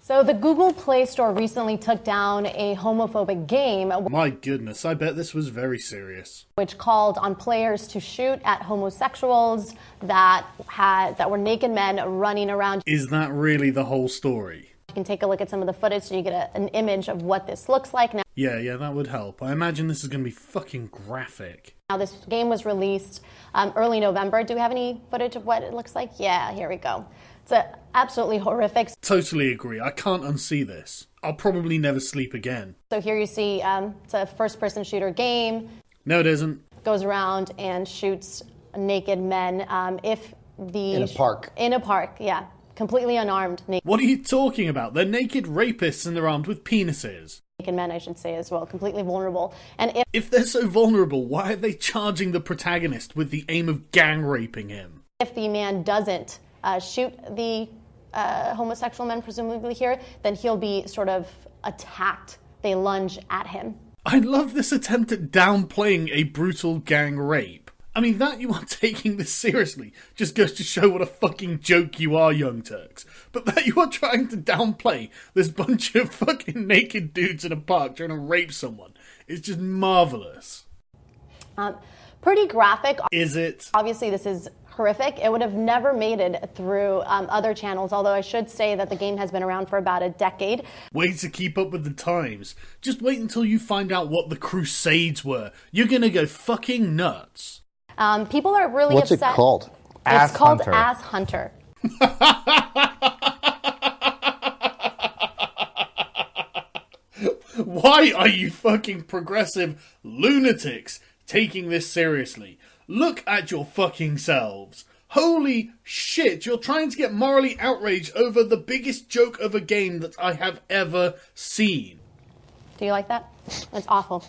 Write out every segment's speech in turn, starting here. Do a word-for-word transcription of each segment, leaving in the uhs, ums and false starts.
So the Google Play Store recently took down a homophobic game. My goodness, I bet this was very serious. Which called on players to shoot at homosexuals that had that were naked men running around. Is that really the whole story? You can take a look at some of the footage so you get a, an image of what this looks like. Now, yeah, yeah, that would help. I imagine this is going to be fucking graphic. Now this game was released um, early November. Do we have any footage of what it looks like? Yeah, here we go. It's a absolutely horrific. Totally agree. I can't unsee this. I'll probably never sleep again. So here you see um, it's a first-person shooter game. No, it isn't. Goes around and shoots naked men. Um, if the in a park. In a park, yeah, completely unarmed. Naked. What are you talking about? They're naked rapists and they're armed with penises. Naked men, I should say, as well, completely vulnerable. And if if they're so vulnerable, why are they charging the protagonist with the aim of gang raping him? If the man doesn't Uh, shoot the uh, homosexual men, presumably here, then he'll be sort of attacked. They lunge at him. I love this attempt at downplaying a brutal gang rape. I mean, that you are taking this seriously just goes to show what a fucking joke you are, Young Turks. But that you are trying to downplay this bunch of fucking naked dudes in a park trying to rape someone is just marvelous. Um, pretty graphic. Is it? Obviously, this is horrific. It would have never made it through um, other channels, although I should say that the game has been around for about a decade. Way to keep up with the times. Just wait until you find out what the Crusades were. You're gonna go fucking nuts. Um, people are really What's upset. What's it called? It's Ass called Hunter. Ass Hunter. Why are you fucking progressive lunatics taking this seriously? Look at your fucking selves. Holy shit, you're trying to get morally outraged over the biggest joke of a game that I have ever seen. Do you like that? That's awful.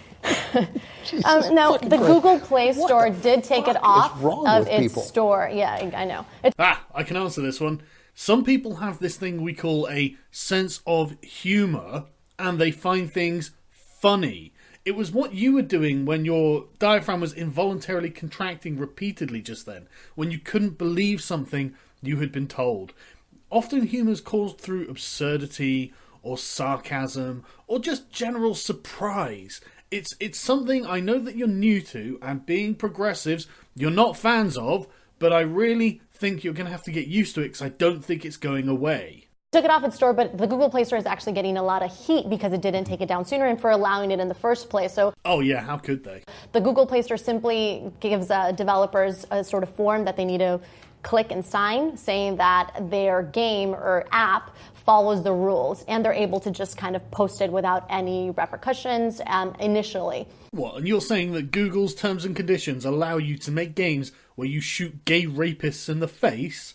um, now, the Google Play Store did take it off of its people? store. Yeah, I know. It- ah, I can answer this one. Some people have this thing we call a sense of humour, and they find things funny. It was what you were doing when your diaphragm was involuntarily contracting repeatedly just then, when you couldn't believe something you had been told. Often humour is caused through absurdity, or sarcasm, or just general surprise. It's it's something I know that you're new to, and being progressives, you're not fans of, but I really think you're going to have to get used to it, because I don't think it's going away. Took it off its store, but the Google Play Store is actually getting a lot of heat because it didn't take it down sooner and for allowing it in the first place. So, oh yeah, how could they? The Google Play Store simply gives uh, developers a sort of form that they need to click and sign, saying that their game or app follows the rules, and they're able to just kind of post it without any repercussions um, initially. What, and you're saying that Google's terms and conditions allow you to make games where you shoot gay rapists in the face?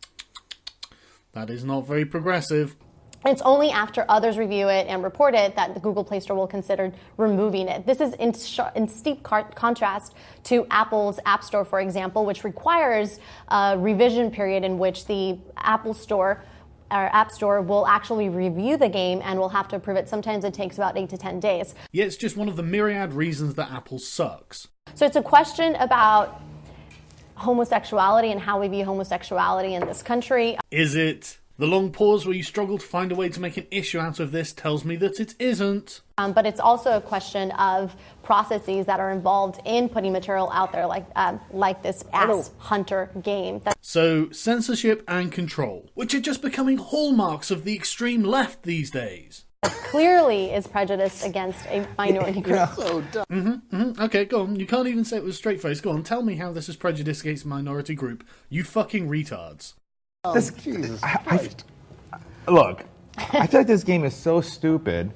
That is not very progressive. It's only after others review it and report it that the Google Play Store will consider removing it. This is in, sh- in steep car- contrast to Apple's App Store, for example, which requires a revision period in which the Apple Store or App Store will actually review the game and will have to approve it. Sometimes it takes about eight to ten days. Yeah, it's just one of the myriad reasons that Apple sucks. So it's a question about homosexuality and how we view homosexuality in this country. Is it? The long pause where you struggle to find a way to make an issue out of this tells me that it isn't. Um, but it's also a question of processes that are involved in putting material out there, like um, like this Ass Hunter game. That- so censorship and control, which are just becoming hallmarks of the extreme left these days. Clearly is prejudiced against a minority group. So dumb. Mm-hmm, mm-hmm. Okay, go on. You can't even say it with a straight face. Go on, tell me how this is prejudiced against a minority group. You fucking retards. Oh, This, Jesus I, Christ. I, look, I feel like this game is so stupid.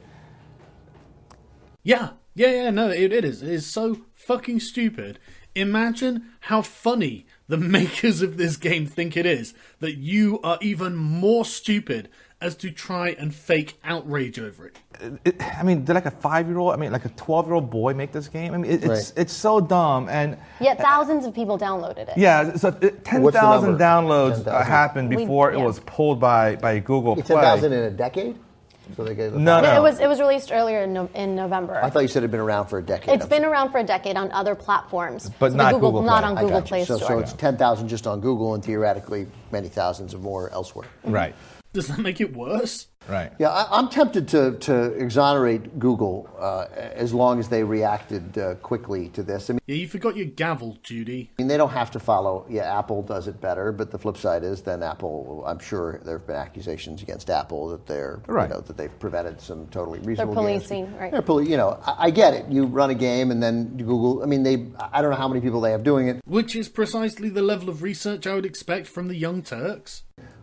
Yeah, yeah, yeah, no, it, it is. It is so fucking stupid. Imagine how funny the makers of this game think it is that you are even more stupid as to try and fake outrage over it. It, I mean, did like a five-year-old, I mean, like a twelve-year-old boy make this game? I mean, it, it's Right. it's so dumb. And Yet thousands of people downloaded it. yeah, so ten What's the thousand number? downloads ten thousand. uh, happened We- before yeah. it was pulled by, by Google ten Play. thousand in a decade? So they gave No, no. It was it was released earlier in, no, in November. I thought you said it had been around for a decade. It's been around for a decade on other platforms, But So not the Google, Google not Play. on I Google got you. Play so, Store. so it's ten thousand just on Google and theoretically many thousands of more elsewhere. Right. Does that make it worse? Right. Yeah, I, I'm tempted to, to exonerate Google uh, as long as they reacted uh, quickly to this. I mean, Yeah, you forgot your gavel, Judy. I mean, they don't have to follow. Yeah, Apple does it better, but the flip side is then Apple. I'm sure there have been accusations against Apple that they're, Right. you know, that they've prevented some totally reasonable. They're games. policing, right? They're poli- You know, I, I get it. You run a game and then Google. I mean, they. I don't know how many people they have doing it. Which is precisely the level of research I would expect from the Young Turks.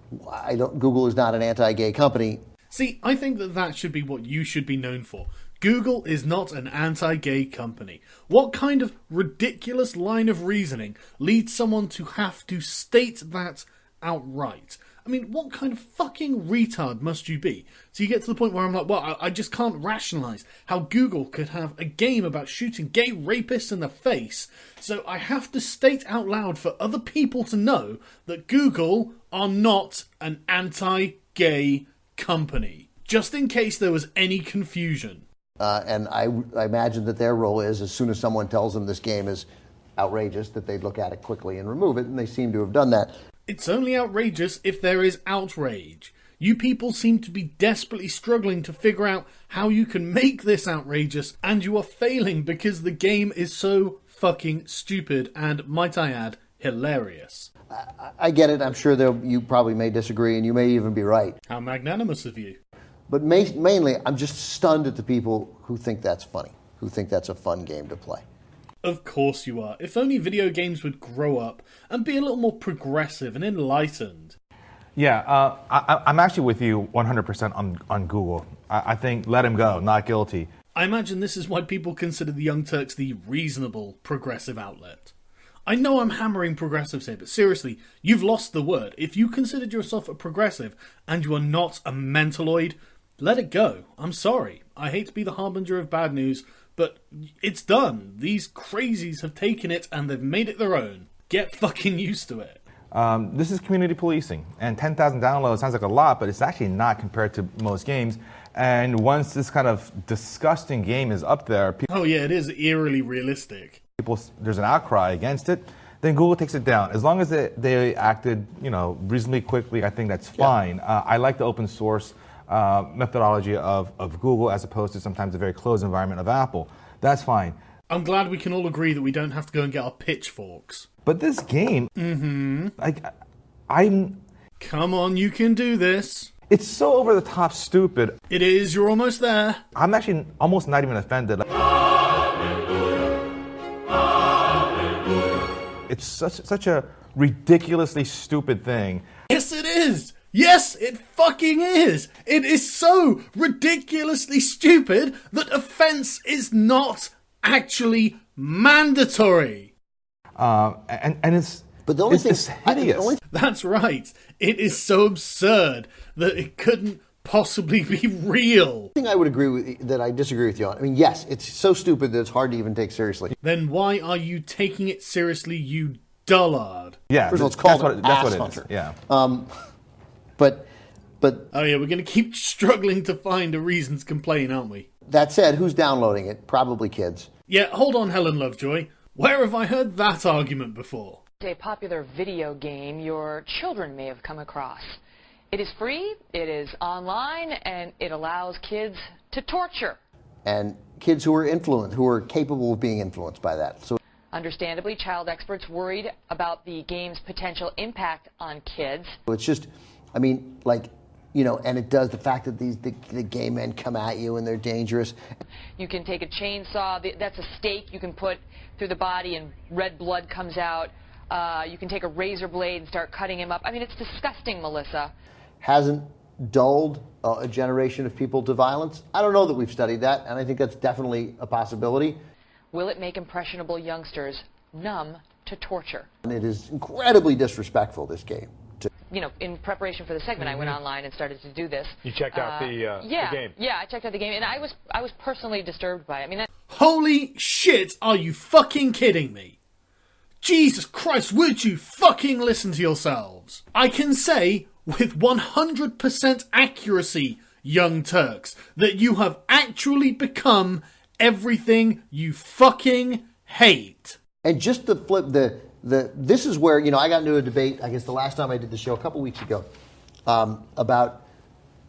I don't. Google is not an anti-gay company. See, I think that that should be what you should be known for. Google is not an anti-gay company. What kind of ridiculous line of reasoning leads someone to have to state that outright? I mean, what kind of fucking retard must you be? So you get to the point where I'm like, well, I, I just can't rationalise how Google could have a game about shooting gay rapists in the face. So I have to state out loud for other people to know that Google are not an anti-gay company. Just in case there was any confusion. Uh, and I, I imagine that their role is, as soon as someone tells them this game is outrageous, that they'd look at it quickly and remove it, and they seem to have done that. It's only outrageous if there is outrage. You people seem to be desperately struggling to figure out how you can make this outrageous, and you are failing because the game is so fucking stupid and, might I add, hilarious. I, I get it. I'm sure that you probably may disagree, and you may even be right. How magnanimous of you. But ma- mainly, I'm just stunned at the people who think that's funny, who think that's a fun game to play. Of course you are. If only video games would grow up and be a little more progressive and enlightened. Yeah, uh, I, I'm actually with you one hundred percent on, on Google. I, I think let him go, not guilty. I imagine this is why people consider the Young Turks the reasonable progressive outlet. I know I'm hammering progressives here, but seriously, you've lost the word. If you considered yourself a progressive and you are not a mentaloid, let it go. I'm sorry. I hate to be the harbinger of bad news, but it's done. These crazies have taken it and they've made it their own. Get fucking used to it. Um, this is community policing, and ten thousand downloads sounds like a lot, but it's actually not compared to most games. And once this kind of disgusting game is up there, people, Oh yeah, it is eerily realistic. people there's an outcry against it, then Google takes it down. As long as they, they acted, you know, reasonably quickly, I think that's fine. Uh, I like the open source uh, methodology of, of Google as opposed to sometimes the very closed environment of Apple. That's fine. I'm glad we can all agree that we don't have to go and get our pitchforks. But this game, mm-hmm. like, I'm, Come on, you can do this. it's so over the top stupid. It is, you're almost there. I'm actually almost not even offended. It's such such a ridiculously stupid thing. Yes, it is. Yes, it fucking is. It is so ridiculously stupid that offense is not actually mandatory. Um, and and it's But the only it's, thing, it's I- the hideous. only That's right. It is so absurd that it couldn't possibly be real. thing I would agree with, that I disagree with you on. I mean, yes, it's so stupid that it's hard to even take seriously. Then why are you taking it seriously, you dullard? yeah, First of all, it's that's called what an it, that's ass what it hunter. is. Yeah. Um, but but Oh yeah, we're going to keep struggling to find a reason to complain, aren't we? that said, who's downloading it? Probably kids. Yeah, hold on, Helen Lovejoy. Where have I heard that argument before? A popular video game your children may have come across. It is free, it is online, and it allows kids to torture. And kids who are influenced, who are capable of being influenced by that. So Understandably, child experts worried about the game's potential impact on kids. it's just, I mean, like, you know, and it does the fact that these the, the gay men come at you and they're dangerous. You can take a chainsaw, th- that's a stake you can put through the body and red blood comes out. Uh, you can take a razor blade and start cutting him up. I mean, it's disgusting, Melissa. Hasn't dulled uh, a generation of people to violence. I don't know that we've studied that, and I think that's definitely a possibility. Will it make impressionable youngsters numb to torture? And it is incredibly disrespectful, this game. To You know, in preparation for the segment, I went online and started to do this. You checked out the, uh, the yeah, game. Yeah, I checked out the game, and I was I was personally disturbed by it. I mean, that, Holy shit, are you fucking kidding me? Jesus Christ, would you fucking listen to yourselves? I can say with one hundred percent accuracy, Young Turks, that you have actually become everything you fucking hate. And just the flip, the the this is where, you know, I got into a debate, I guess the last time I did the show, a couple weeks ago, um, about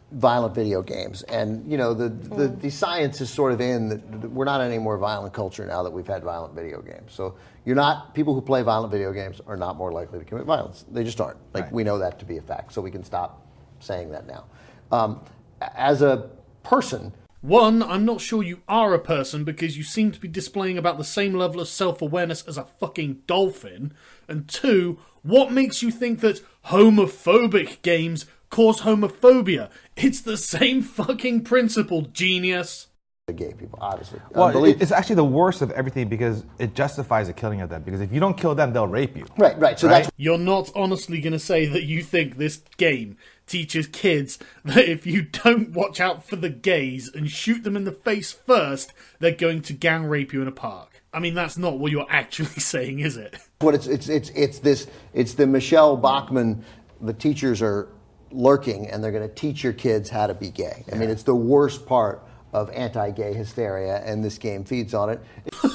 violent video games. And, you know, the, the, the science is sort of in that we're not any more violent culture now that we've had violent video games. So you're not, people who play violent video games are not more likely to commit violence. They just aren't. Like, right. We know that to be a fact. So we can stop saying that now. Um, as a person... One, I'm not sure you are a person because you seem to be displaying about the same level of self-awareness as a fucking dolphin. And two, what makes you think that homophobic games cause homophobia? It's the same fucking principle, genius. The gay people, obviously. Well, Unbelievable. It's actually the worst of everything because it justifies the killing of them. Because if you don't kill them, they'll rape you. Right, right. So right? that's... You're not honestly going to say that you think this game teaches kids that if you don't watch out for the gays and shoot them in the face first, they're going to gang rape you in a park. I mean, that's not what you're actually saying, is it? What it's it's it's it's this it's the Michelle Bachmann. The teachers are lurking, and they're going to teach your kids how to be gay. I mean, it's the worst part of anti-gay hysteria, and this game feeds on it.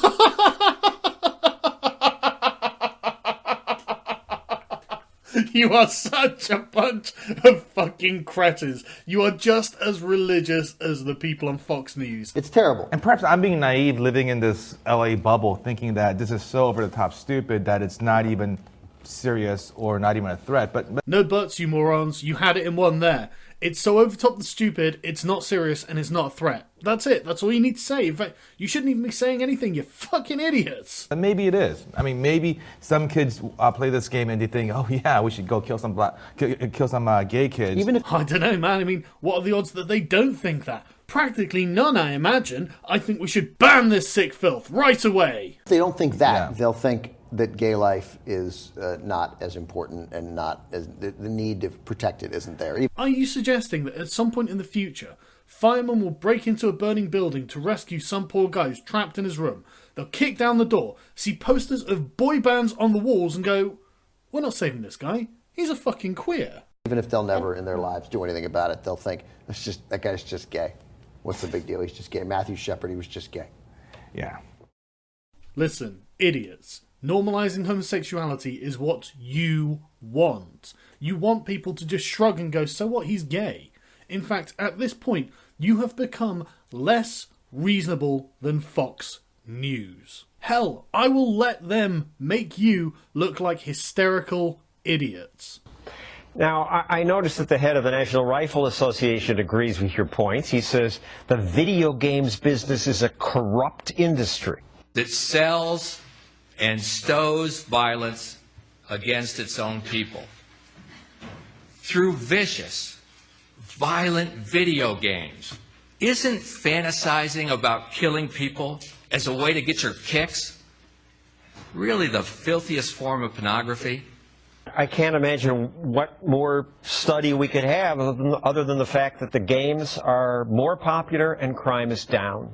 You are such a bunch of fucking cretins. You are just as religious as the people on Fox News. It's terrible. And perhaps I'm being naive living in this L A bubble thinking that this is so over-the-top stupid that it's not even serious or not even a threat. But, but no buts, you morons. You had it in one there. It's so over-the-top and stupid, it's not serious, and it's not a threat. That's it. That's all you need to say. In fact, you shouldn't even be saying anything, you fucking idiots. But maybe it is. I mean, maybe some kids uh, play this game and they think, oh yeah, we should go kill some black, kill, kill some uh, gay kids. Even if I don't know, man. I mean, what are the odds that they don't think that? Practically none, I imagine. I think we should ban this sick filth right away. If they don't think that, Yeah. they'll think that gay life is uh, not as important and not as the, the need to protect it isn't there. Are you suggesting that at some point in the future, firemen will break into a burning building to rescue some poor guy who's trapped in his room? They'll kick down the door, see posters of boy bands on the walls and go, we're not saving this guy. He's a fucking queer. Even if they'll never in their lives do anything about it, they'll think, it's just that guy's just gay. What's the big deal? He's just gay. Matthew Shepard, he was just gay. Yeah. Listen, idiots. Normalizing homosexuality is what you want. You want people to just shrug and go, so what, he's gay. In fact, at this point, you have become less reasonable than Fox News. Hell, I will let them make you look like hysterical idiots. Now, I, I noticed that the head of the National Rifle Association agrees with your points. He says the video games business is a corrupt industry. That sells and stows violence against its own people through vicious, violent video games. Isn't fantasizing about killing people as a way to get your kicks really the filthiest form of pornography? I can't imagine what more study we could have other than, other than the fact that the games are more popular and crime is down.